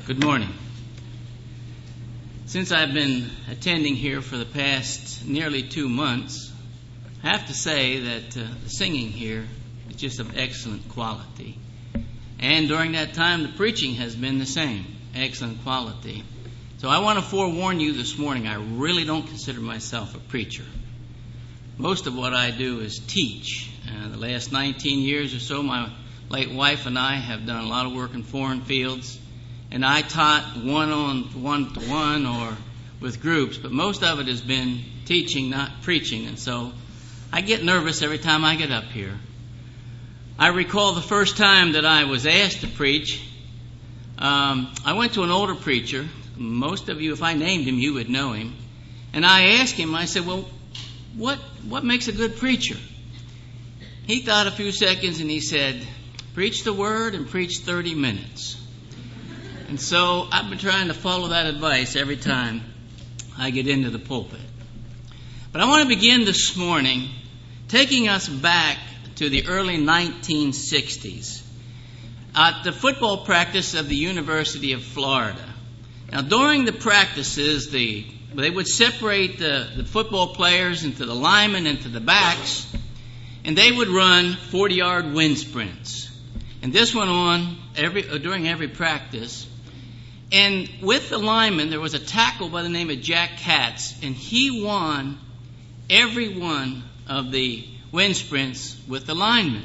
Good morning. Since I've been attending here for the past nearly 2 months, I have to say that the singing here is just of excellent quality. And during that time, the preaching has been the same, excellent quality. So I want to forewarn you this morning, I really don't consider myself a preacher. Most of what I do is teach. The last 19 years or so, my late wife and I have done a lot of work in foreign fields. And I taught one-to-one or with groups, but most of it has been teaching, not preaching. And so I get nervous every time I get up here. I recall the first time that I was asked to preach. I went to an older preacher. Most of you, if I named him, you would know him. And I asked him, I said, well, what makes a good preacher? He thought a few seconds and he said, preach the word and preach 30 minutes. And so I've been trying to follow that advice every time I get into the pulpit. But I want to begin this morning taking us back to the early 1960s at the football practice of the University of Florida. Now, during the practices, they would separate the football players into the linemen and to the backs, and they would run 40-yard wind sprints. And this went on during every practice. And with the lineman, there was a tackle by the name of Jack Katz, and he won every one of the wind sprints with the lineman.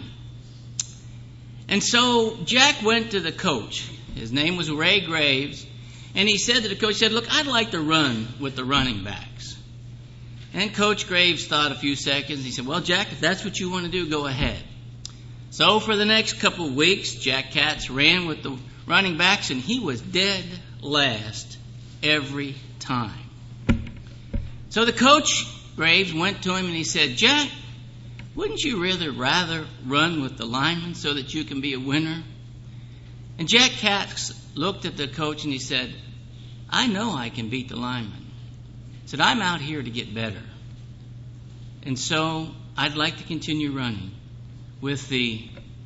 And so Jack went to the coach. His name was Ray Graves, and he said to the coach, look, I'd like to run with the running backs. And Coach Graves thought a few seconds. He said, well, Jack, if that's what you want to do, go ahead. So for the next couple of weeks, Jack Katz ran with the running backs, and he was dead last every time. So the coach, Graves, went to him and he said, Jack, wouldn't you rather run with the linemen so that you can be a winner? And Jack Katz looked at the coach and he said, I know I can beat the linemen. He said, I'm out here to get better. And so I'd like to continue running with the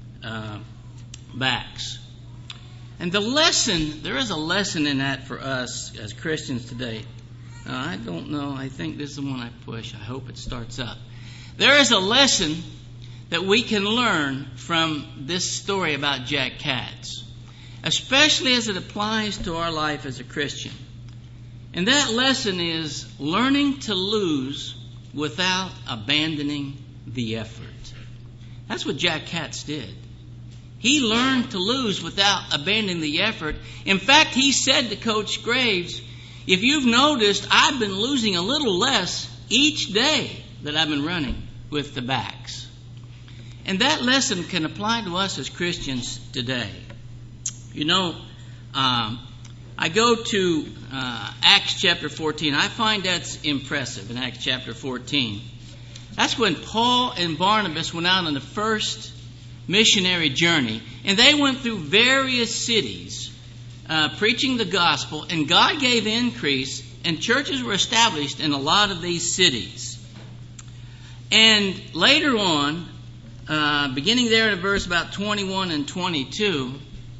backs. And there is a lesson in that for us as Christians today. I don't know, I think this is the one I push. I hope it starts up. There is a lesson that we can learn from this story about Jack Katz, especially as it applies to our life as a Christian. And that lesson is learning to lose without abandoning the effort. That's what Jack Katz did. He learned to lose without abandoning the effort. In fact, he said to Coach Graves, if you've noticed, I've been losing a little less each day that I've been running with the backs. And that lesson can apply to us as Christians today. You know, I go to Acts chapter 14. I find that's impressive in Acts chapter 14. That's when Paul and Barnabas went out on the first missionary journey, and they went through various cities preaching the gospel, and God gave increase, and churches were established in a lot of these cities. And later on, beginning there in verse about 21 and 22,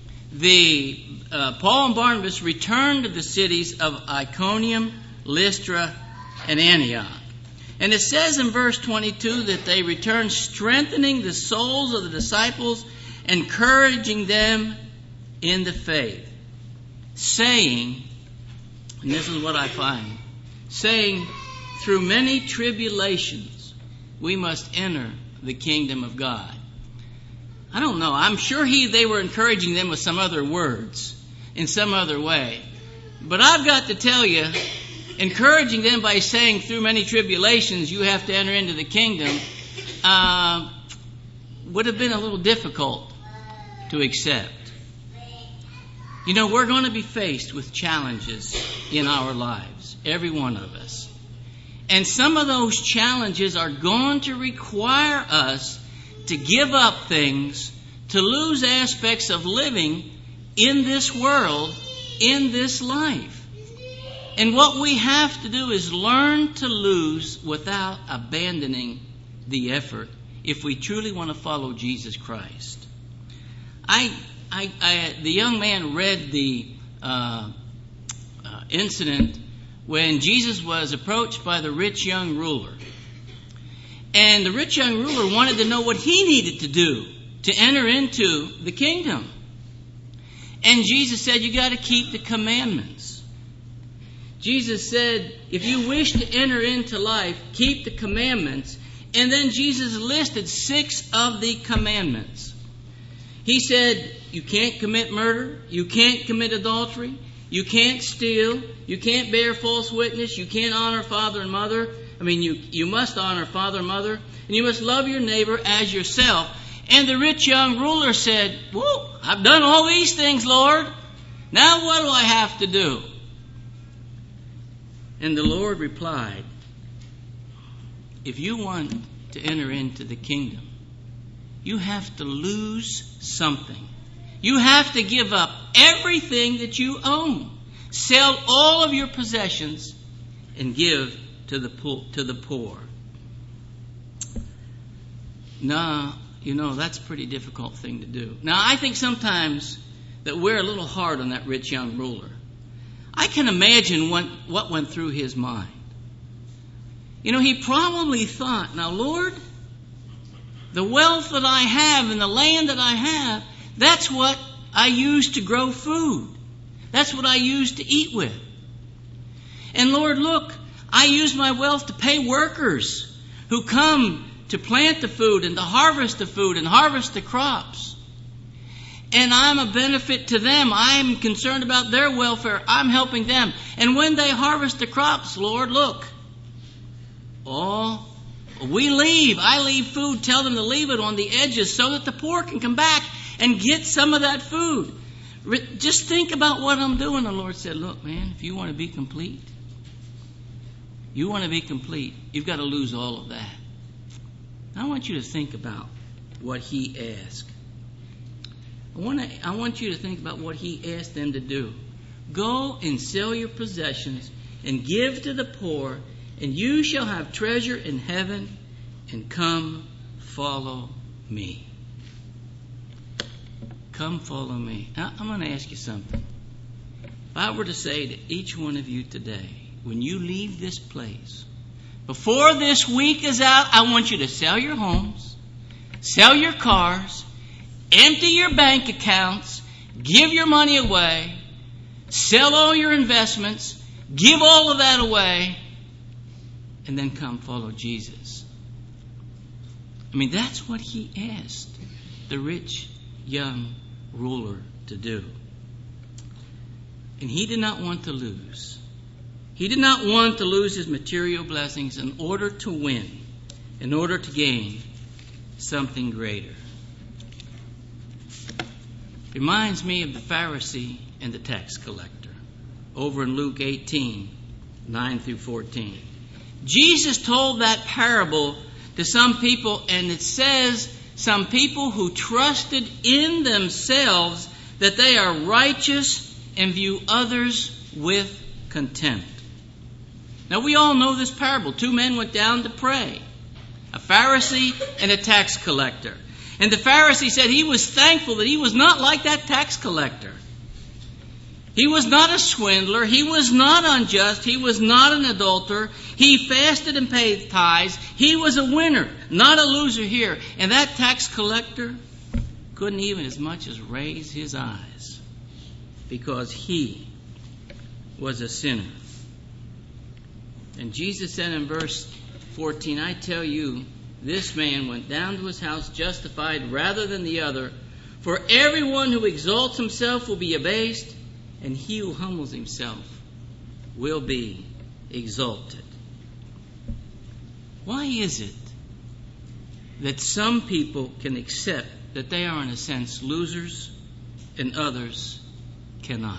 Paul and Barnabas returned to the cities of Iconium, Lystra, and Antioch. And it says in verse 22 that they returned strengthening the souls of the disciples, encouraging them in the faith, saying, and this is what I find, saying, through many tribulations we must enter the kingdom of God. I don't know. I'm sure they were encouraging them with some other words, in some other way. But I've got to tell you, encouraging them by saying through many tribulations you have to enter into the kingdom would have been a little difficult to accept. You know, we're going to be faced with challenges in our lives, every one of us. And some of those challenges are going to require us to give up things, to lose aspects of living in this world, in this life. And what we have to do is learn to lose without abandoning the effort if we truly want to follow Jesus Christ. The young man read the incident when Jesus was approached by the rich young ruler. And the rich young ruler wanted to know what he needed to do to enter into the kingdom. And Jesus said, you got to keep the commandments. Jesus said, if you wish to enter into life, keep the commandments. And then Jesus listed 6 of the commandments. He said, you can't commit murder, you can't commit adultery, you can't steal, you can't bear false witness, you can't honor father and mother. You must honor father and mother, and you must love your neighbor as yourself. And the rich young ruler said, whoa, I've done all these things, Lord. Now what do I have to do? And the Lord replied, if you want to enter into the kingdom, you have to lose something. You have to give up everything that you own. Sell all of your possessions and give to the poor. Now, that's a pretty difficult thing to do. Now, I think sometimes that we're a little hard on that rich young ruler. I can imagine what went through his mind. He probably thought, now, Lord, the wealth that I have and the land that I have, that's what I use to grow food. That's what I use to eat with. And Lord, look, I use my wealth to pay workers who come to plant the food and to harvest the food and harvest the crops. And I'm a benefit to them. I'm concerned about their welfare. I'm helping them. And when they harvest the crops, Lord, look, we leave. I leave food. Tell them to leave it on the edges so that the poor can come back and get some of that food. Just think about what I'm doing. The Lord said, look, man, if you want to be complete, you've got to lose all of that. I want you to think about what he asked. I want you to think about what he asked them to do. Go and sell your possessions and give to the poor, and you shall have treasure in heaven, and come follow me. Come follow me. Now, I'm going to ask you something. If I were to say to each one of you today, when you leave this place, before this week is out, I want you to sell your homes, sell your cars, empty your bank accounts, give your money away, sell all your investments, give all of that away, and then come follow Jesus. That's what he asked the rich young ruler to do. And he did not want to lose. He did not want to lose his material blessings in order to win, in order to gain something greater. Reminds me of the Pharisee and the tax collector over in Luke 18, 9 through 14. Jesus told that parable to some people, and it says some people who trusted in themselves that they are righteous and view others with contempt. Now, we all know this parable. 2 men went down to pray, a Pharisee and a tax collector. And the Pharisee said he was thankful that he was not like that tax collector. He was not a swindler. He was not unjust. He was not an adulterer. He fasted and paid tithes. He was a winner, not a loser here. And that tax collector couldn't even as much as raise his eyes because he was a sinner. And Jesus said in verse 14, I tell you, this man went down to his house justified rather than the other. For everyone who exalts himself will be abased, and he who humbles himself will be exalted. Why is it that some people can accept that they are, in a sense, losers and others cannot?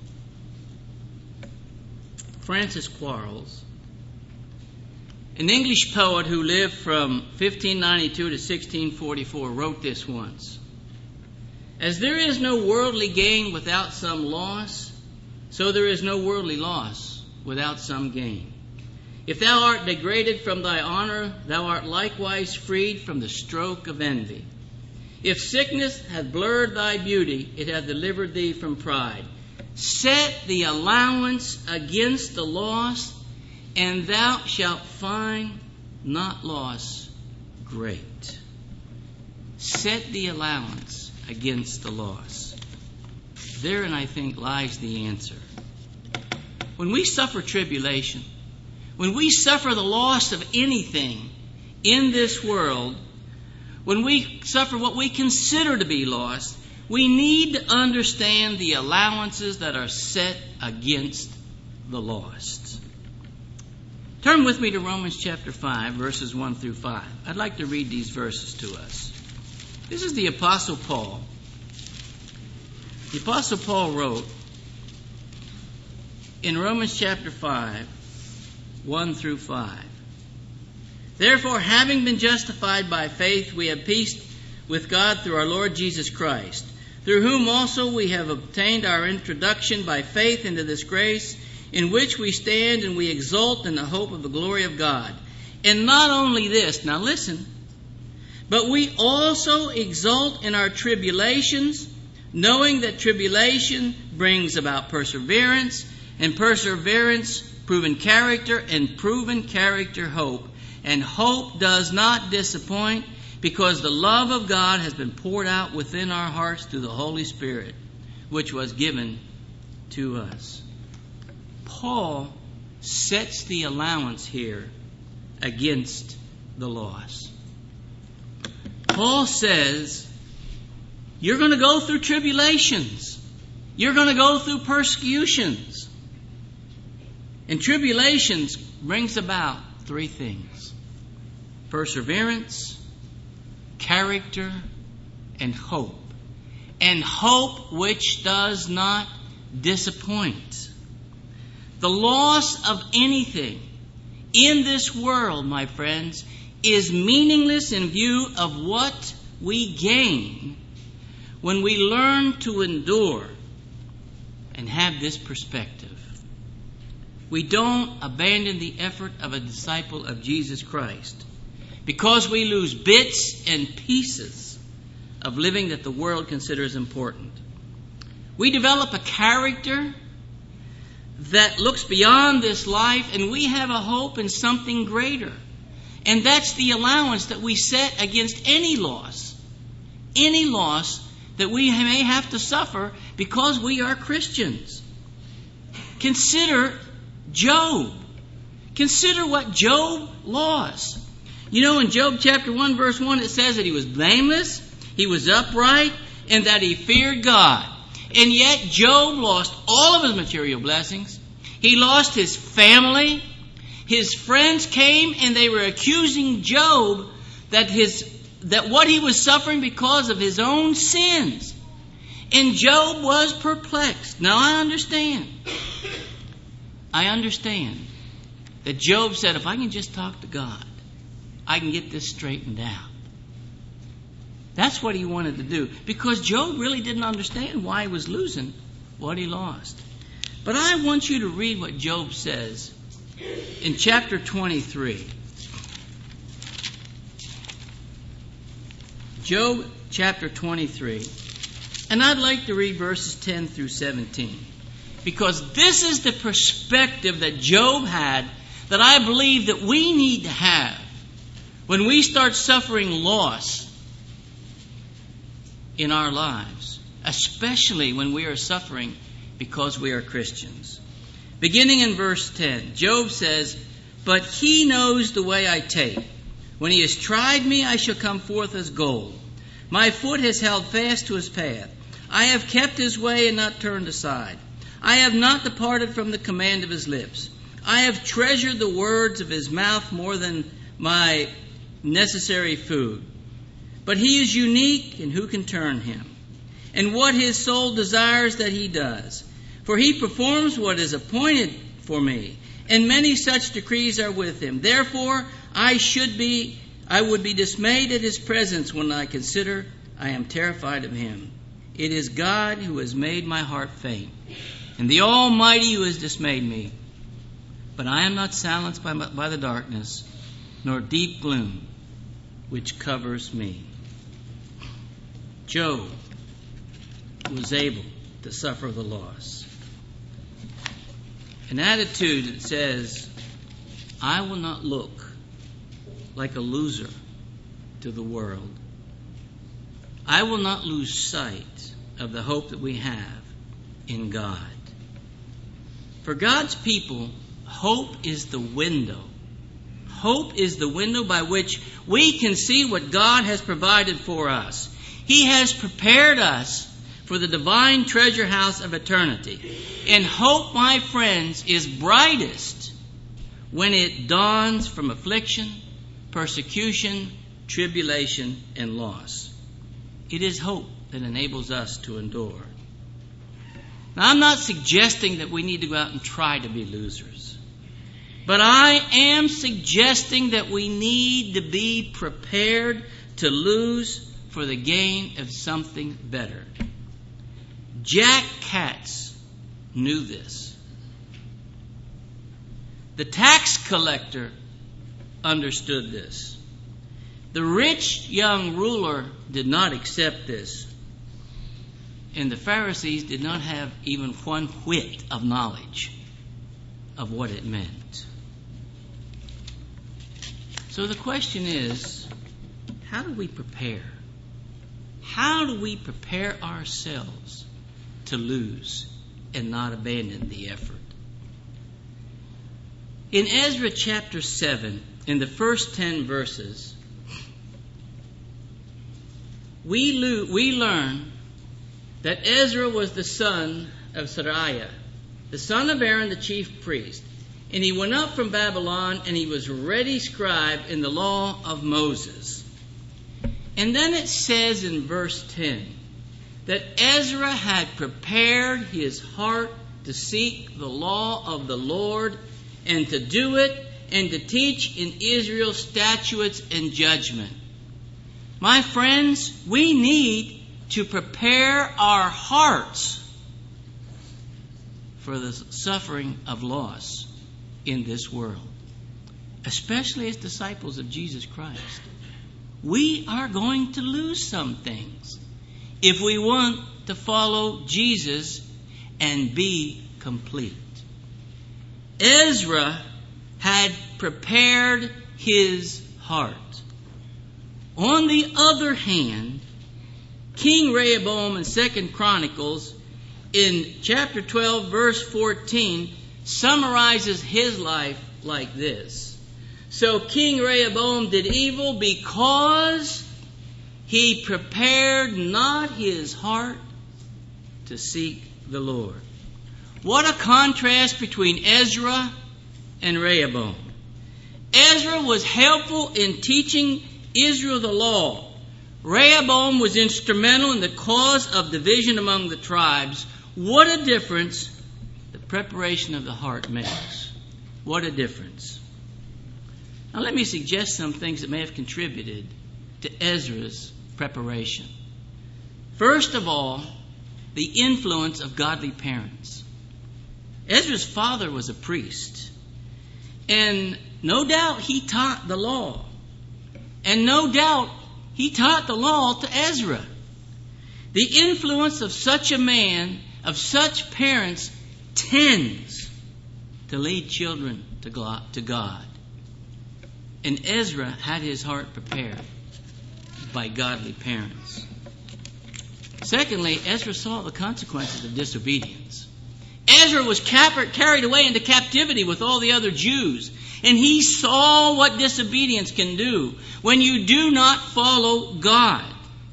Francis Quarles, an English poet who lived from 1592 to 1644, wrote this once. As there is no worldly gain without some loss, so there is no worldly loss without some gain. If thou art degraded from thy honor, thou art likewise freed from the stroke of envy. If sickness hath blurred thy beauty, it hath delivered thee from pride. set the allowance against the lost, and thou shalt find not loss great. Set the allowance against the loss. Therein, I think, lies the answer. When we suffer tribulation, when we suffer the loss of anything in this world, when we suffer what we consider to be loss, we need to understand the allowances that are set against the lost. Turn with me to Romans chapter 5, verses 1 through 5. I'd like to read these verses to us. This is the Apostle Paul. The Apostle Paul wrote in Romans chapter 5, 1 through 5. Therefore, having been justified by faith, we have peace with God through our Lord Jesus Christ, through whom also we have obtained our introduction by faith into this grace, in which we stand and we exult in the hope of the glory of God. And not only this, now listen, but we also exult in our tribulations, knowing that tribulation brings about perseverance, and perseverance, proven character, and proven character, hope. And hope does not disappoint, because the love of God has been poured out within our hearts through the Holy Spirit, which was given to us. Paul sets the allowance here against the loss. Paul says, you're going to go through tribulations. You're going to go through persecutions. And tribulations brings about three things: perseverance, character, and hope. And hope which does not disappoint. The loss of anything in this world, my friends, is meaningless in view of what we gain when we learn to endure and have this perspective. We don't abandon the effort of a disciple of Jesus Christ because we lose bits and pieces of living that the world considers important. We develop a character that looks beyond this life, and we have a hope in something greater. And that's the allowance that we set against any loss that we may have to suffer because we are Christians. Consider Job. Consider what Job lost. You know, in Job chapter 1, verse 1, it says that he was blameless, he was upright, and that he feared God. And yet Job lost all of his material blessings. He lost his family. His friends came and they were accusing Job that what he was suffering because of his own sins. And Job was perplexed. Now I understand that Job said, if I can just talk to God, I can get this straightened out. That's what he wanted to do, because Job really didn't understand why he was losing what he lost. But I want you to read what Job says in chapter 23. Job chapter 23. And I'd like to read verses 10 through 17. Because this is the perspective that Job had that I believe that we need to have when we start suffering loss in our lives, especially when we are suffering because we are Christians. Beginning in verse 10, Job says, "But he knows the way I take. When he has tried me, I shall come forth as gold. My foot has held fast to his path. I have kept his way and not turned aside. I have not departed from the command of his lips. I have treasured the words of his mouth more than my necessary food. But he is unique, and who can turn him? And what his soul desires that he does. For he performs what is appointed for me, and many such decrees are with him. Therefore I would be dismayed at his presence when I consider I am terrified of him. It is God who has made my heart faint, and the Almighty who has dismayed me. But I am not silenced by the darkness, nor deep gloom which covers me." Job was able to suffer the loss. An attitude that says, I will not look like a loser to the world. I will not lose sight of the hope that we have in God. For God's people, hope is the window. Hope is the window by which we can see what God has provided for us. He has prepared us for the divine treasure house of eternity. And hope, my friends, is brightest when it dawns from affliction, persecution, tribulation, and loss. It is hope that enables us to endure. Now, I'm not suggesting that we need to go out and try to be losers. But I am suggesting that we need to be prepared to lose for the gain of something better. Jack Katz knew this. The tax collector understood this. The rich young ruler did not accept this. And the Pharisees did not have even one whit of knowledge of what it meant. So the question is, how do we prepare? How do we prepare ourselves to lose and not abandon the effort? In Ezra chapter 7, in the first 10 verses, we learn that Ezra was the son of Seraiah, the son of Aaron the chief priest. And he went up from Babylon, and he was ready scribe in the law of Moses. And then it says in verse 10 that Ezra had prepared his heart to seek the law of the Lord and to do it and to teach in Israel statutes and judgment. My friends, we need to prepare our hearts for the suffering of loss in this world, especially as disciples of Jesus Christ. We are going to lose some things if we want to follow Jesus and be complete. Ezra had prepared his heart. On the other hand, King Rehoboam in 2 Chronicles in chapter 12 verse 14 summarizes his life like this. So King Rehoboam did evil because he prepared not his heart to seek the Lord. What a contrast between Ezra and Rehoboam. Ezra was helpful in teaching Israel the law. Rehoboam was instrumental in the cause of division among the tribes. What a difference the preparation of the heart makes. What a difference. Now let me suggest some things that may have contributed to Ezra's preparation. First of all, the influence of godly parents. Ezra's father was a priest, and no doubt he taught the law. And no doubt he taught the law to Ezra. The influence of such a man, of such parents, tends to lead children to God. And Ezra had his heart prepared by godly parents. Secondly, Ezra saw the consequences of disobedience. Ezra was carried away into captivity with all the other Jews. And he saw what disobedience can do when you do not follow God.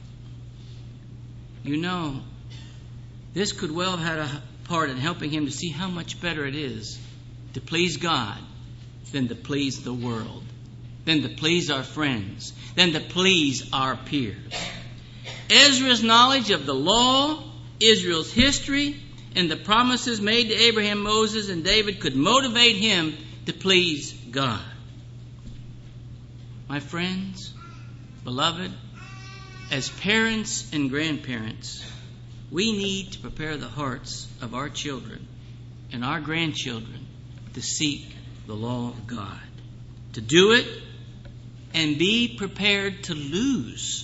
You know, this could well have had a part in helping him to see how much better it is to please God than to please the world, than to please our friends, than to please our peers. Ezra's knowledge of the law, Israel's history, and the promises made to Abraham, Moses, and David could motivate him to please God. My friends, beloved, as parents and grandparents, we need to prepare the hearts of our children and our grandchildren to seek the law of God, to do it and be prepared to lose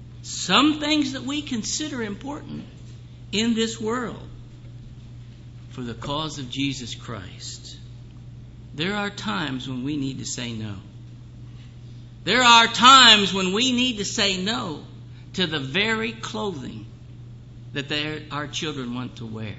some things that we consider important in this world. for the cause of Jesus Christ, there are times when we need to say no. There are times when we need to say no to the very clothing that our children want to wear.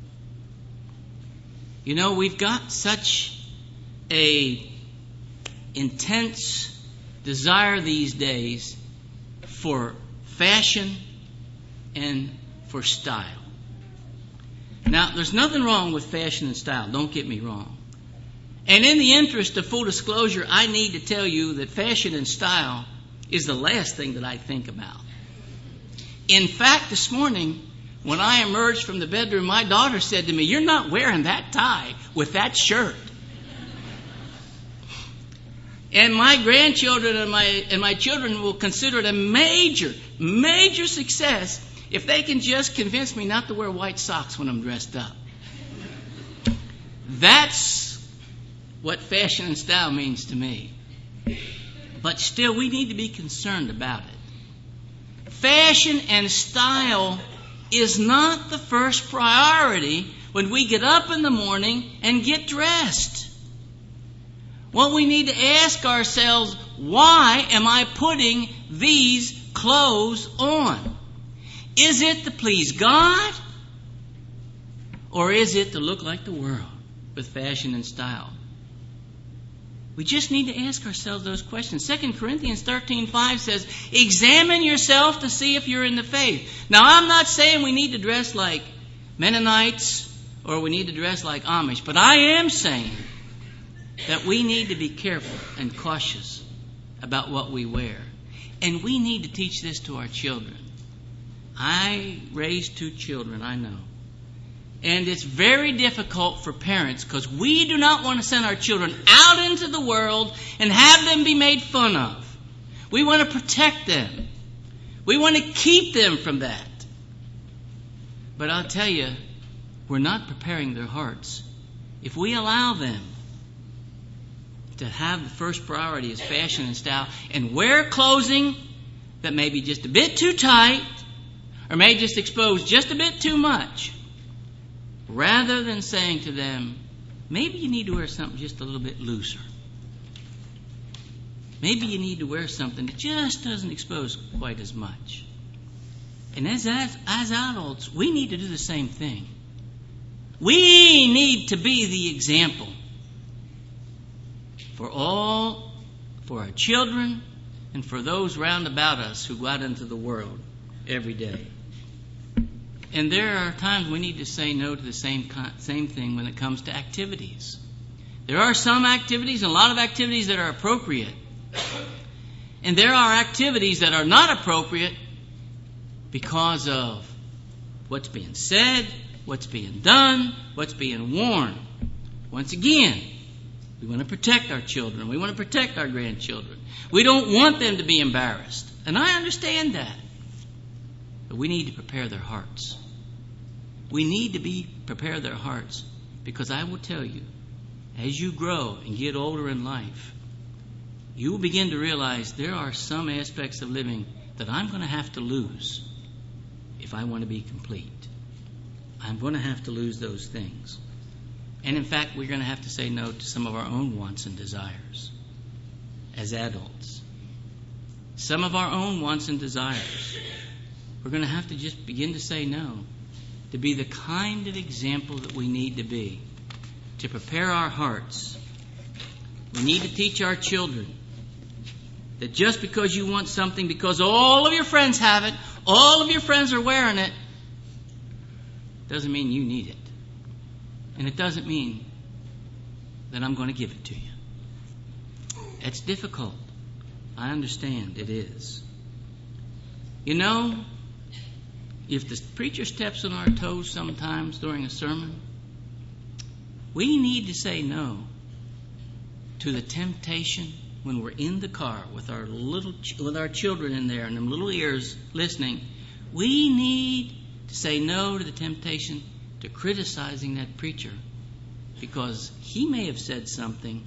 You know, we've got such a intense desire these days for fashion and for style. Now, there's nothing wrong with fashion and style, don't get me wrong. And in the interest of full disclosure, I need to tell you that fashion and style is the last thing that I think about. In fact, this morning, when I emerged from the bedroom, my daughter said to me, "You're not wearing that tie with that shirt." And my grandchildren and my children will consider it a major, major success if they can just convince me not to wear white socks when I'm dressed up. That's what fashion and style means to me. But still, we need to be concerned about it. Fashion and style is not the first priority when we get up in the morning and get dressed. What we need to ask ourselves, why am I putting these clothes on? Is it to please God? Or is it to look like the world with fashion and style? We just need to ask ourselves those questions. 2 Corinthians 13:5 says, "Examine yourself to see if you're in the faith." Now, I'm not saying we need to dress like Mennonites or we need to dress like Amish, but I am saying that we need to be careful and cautious about what we wear. And we need to teach this to our children. I raised 2 children, I know. And it's very difficult for parents because we do not want to send our children out into the world and have them be made fun of. We want to protect them. We want to keep them from that. But I'll tell you, we're not preparing their hearts if we allow them to have the first priority as fashion and style and wear clothing that may be just a bit too tight or may just expose just a bit too much, rather than saying to them, maybe you need to wear something just a little bit looser. Maybe you need to wear something that just doesn't expose quite as much. And as adults, we need to do the same thing. We need to be the example for our children and for those round about us who go out into the world every day. And there are times we need to say no to the same thing when it comes to activities. There are some activities, a lot of activities that are appropriate. And there are activities that are not appropriate because of what's being said, what's being done, what's being worn. Once again, we want to protect our children. We want to protect our grandchildren. We don't want them to be embarrassed. And I understand that. But we need to prepare their hearts. We need to prepare their hearts, because I will tell you, as you grow and get older in life, you will begin to realize there are some aspects of living that I'm going to have to lose if I want to be complete. I'm going to have to lose those things. And in fact, we're going to have to say no to some of our own wants and desires as adults. Some of our own wants and desires. We're going to have to just begin to say no, to be the kind of example that we need to be, to prepare our hearts. We need to teach our children that just because you want something, because all of your friends have it, all of your friends are wearing it, doesn't mean you need it. And it doesn't mean that I'm going to give it to you. It's difficult. I understand it is. You know, if the preacher steps on our toes sometimes during a sermon, we need to say no to the temptation when we're in the car with our children in there and them little ears listening. We need to say no to the temptation to criticizing that preacher because he may have said something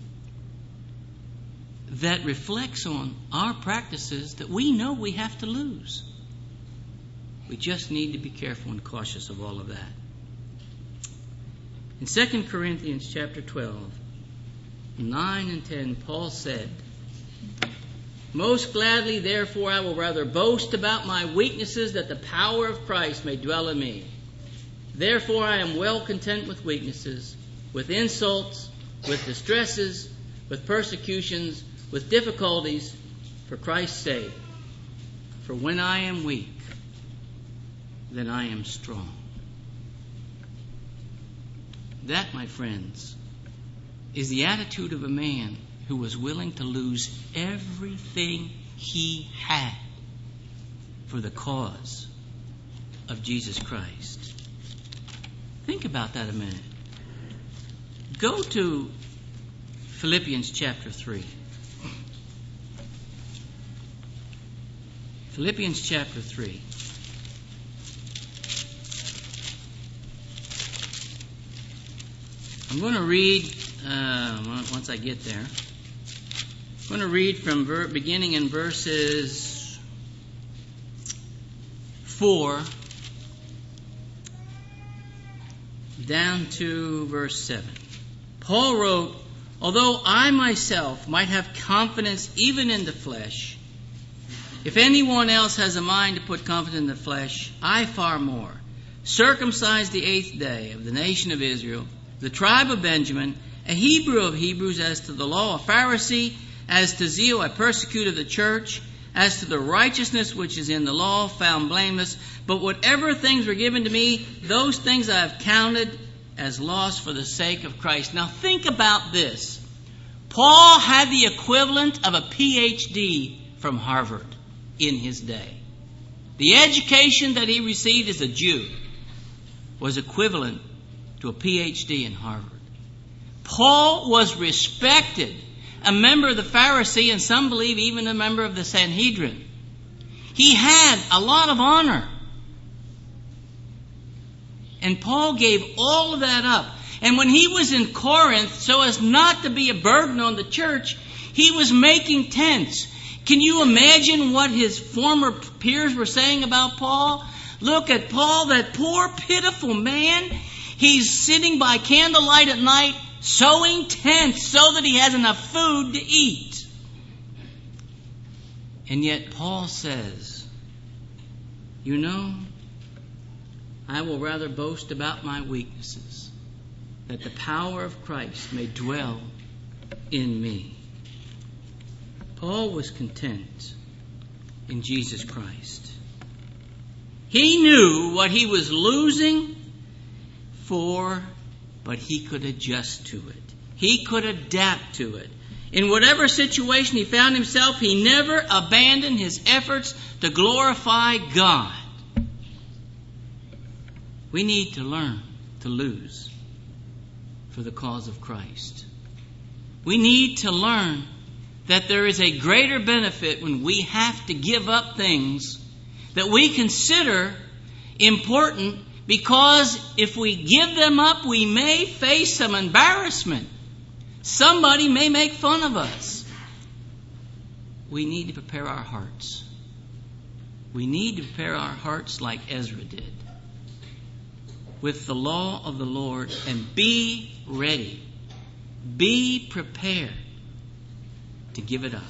that reflects on our practices that we know we have to lose. We just need to be careful and cautious of all of that. In 2 Corinthians chapter 12, 9 and 10, Paul said, "Most gladly, therefore, I will rather boast about my weaknesses, that the power of Christ may dwell in me. Therefore, I am well content with weaknesses, with insults, with distresses, with persecutions, with difficulties, for Christ's sake. For when I am weak, then I am strong." That, my friends, is the attitude of a man who was willing to lose everything he had for the cause of Jesus Christ. Think about that a minute. Go to Philippians chapter 3. Philippians chapter 3. I'm going to read, once I get there, I'm going to read from beginning in verses 4 down to verse 7. Paul wrote, "Although I myself might have confidence even in the flesh, if anyone else has a mind to put confidence in the flesh, I far more. Circumcised the 8th day of the nation of Israel, the tribe of Benjamin, a Hebrew of Hebrews, as to the law, a Pharisee, as to zeal, a persecutor of the church, as to the righteousness which is in the law, found blameless. But whatever things were given to me, those things I have counted as loss for the sake of Christ." Now think about this. Paul had the equivalent of a PhD from Harvard in his day. The education that he received as a Jew was equivalent to a PhD in Harvard. Paul was respected, a member of the Pharisee, and some believe even a member of the Sanhedrin. He had a lot of honor. And Paul gave all of that up. And when he was in Corinth, so as not to be a burden on the church, he was making tents. Can you imagine what his former peers were saying about Paul? Look at Paul, that poor, pitiful man. He's sitting by candlelight at night, sewing tents so that he has enough food to eat. And yet Paul says, "You know, I will rather boast about my weaknesses, that the power of Christ may dwell in me." Paul was content in Jesus Christ. He knew what he was losing for, but he could adjust to it. He could adapt to it. In whatever situation he found himself, he never abandoned his efforts to glorify God. We need to learn to lose for the cause of Christ. We need to learn that there is a greater benefit when we have to give up things that we consider important, because if we give them up, we may face some embarrassment. Somebody may make fun of us. We need to prepare our hearts. We need to prepare our hearts like Ezra did, with the law of the Lord, and be ready. Be prepared to give it up.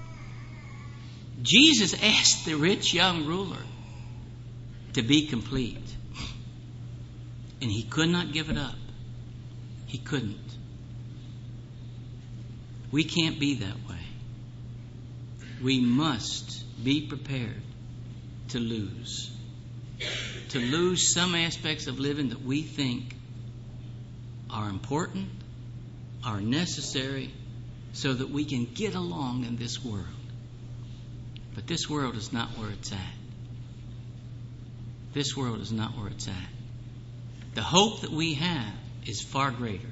Jesus asked the rich young ruler to be complete, and he could not give it up. He couldn't. We can't be that way. We must be prepared to lose. To lose some aspects of living that we think are important, are necessary, so that we can get along in this world. But this world is not where it's at. This world is not where it's at. The hope that we have is far greater.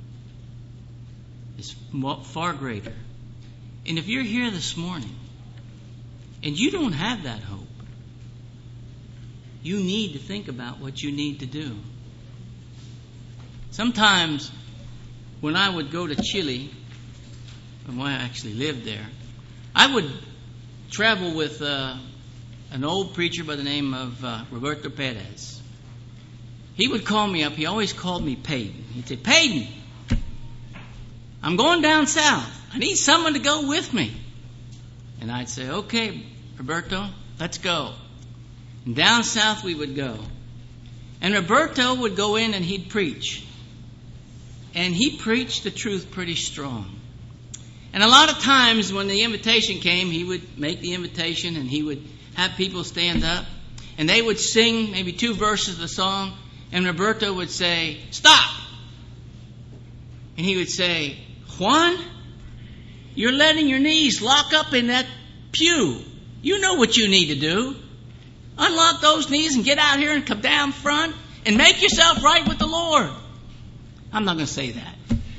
It's far greater. And if you're here this morning and you don't have that hope, you need to think about what you need to do. Sometimes when I would go to Chile, and when I actually lived there, I would travel with an old preacher by the name of Roberto Perez. he would call me up. He always called me Peyton. He'd say, Peyton, I'm going down south. I need someone to go with me. And I'd say, okay, Roberto, let's go. And down south we would go. And Roberto would go in and he'd preach. And he preached the truth pretty strong. And a lot of times when the invitation came, he would make the invitation and he would have people stand up. And they would sing maybe 2 verses of the song. And Roberto would say, stop. And he would say, Juan, you're letting your knees lock up in that pew. You know what you need to do. Unlock those knees and get out here and come down front and make yourself right with the Lord. I'm not going to say that.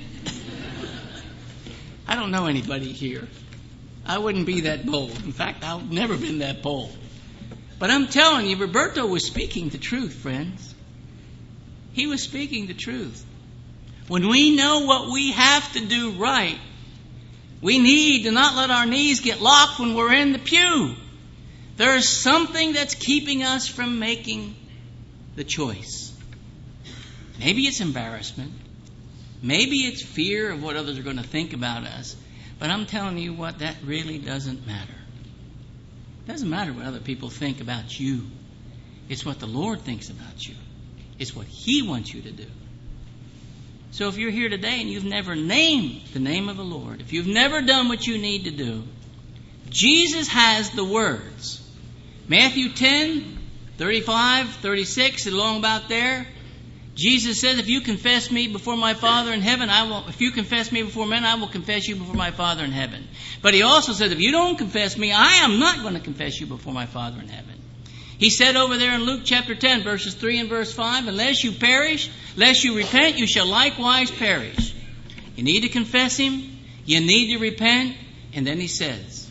I don't know anybody here. I wouldn't be that bold. In fact, I've never been that bold. But I'm telling you, Roberto was speaking the truth, friends. He was speaking the truth. When we know what we have to do right, we need to not let our knees get locked when we're in the pew. There's something that's keeping us from making the choice. Maybe it's embarrassment. Maybe it's fear of what others are going to think about us. But I'm telling you what, that really doesn't matter. It doesn't matter what other people think about you. It's what the Lord thinks about you. It's what He wants you to do. So if you're here today and you've never named the name of the Lord, if you've never done what you need to do, Jesus has the words. Matthew 10, 35, 36, along about there. Jesus says, if you confess me before my Father in heaven, if you confess me before men, I will confess you before my Father in heaven. But He also says, if you don't confess me, I am not going to confess you before my Father in heaven. He said over there in Luke chapter 10, verses 3 and verse 5, unless you perish, lest you repent, you shall likewise perish. You need to confess Him. You need to repent. And then He says,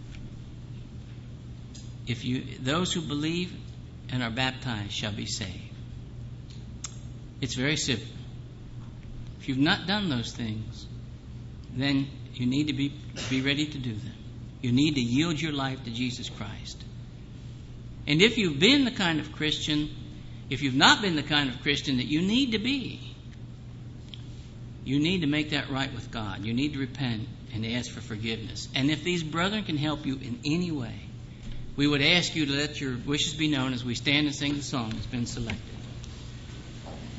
those who believe and are baptized shall be saved. It's very simple. If you've not done those things, then you need to be ready to do them. You need to yield your life to Jesus Christ. And if you've been the kind of Christian, if you've not been the kind of Christian that you need to be, you need to make that right with God. You need to repent and ask for forgiveness. And if these brethren can help you in any way, we would ask you to let your wishes be known as we stand and sing the song that's been selected.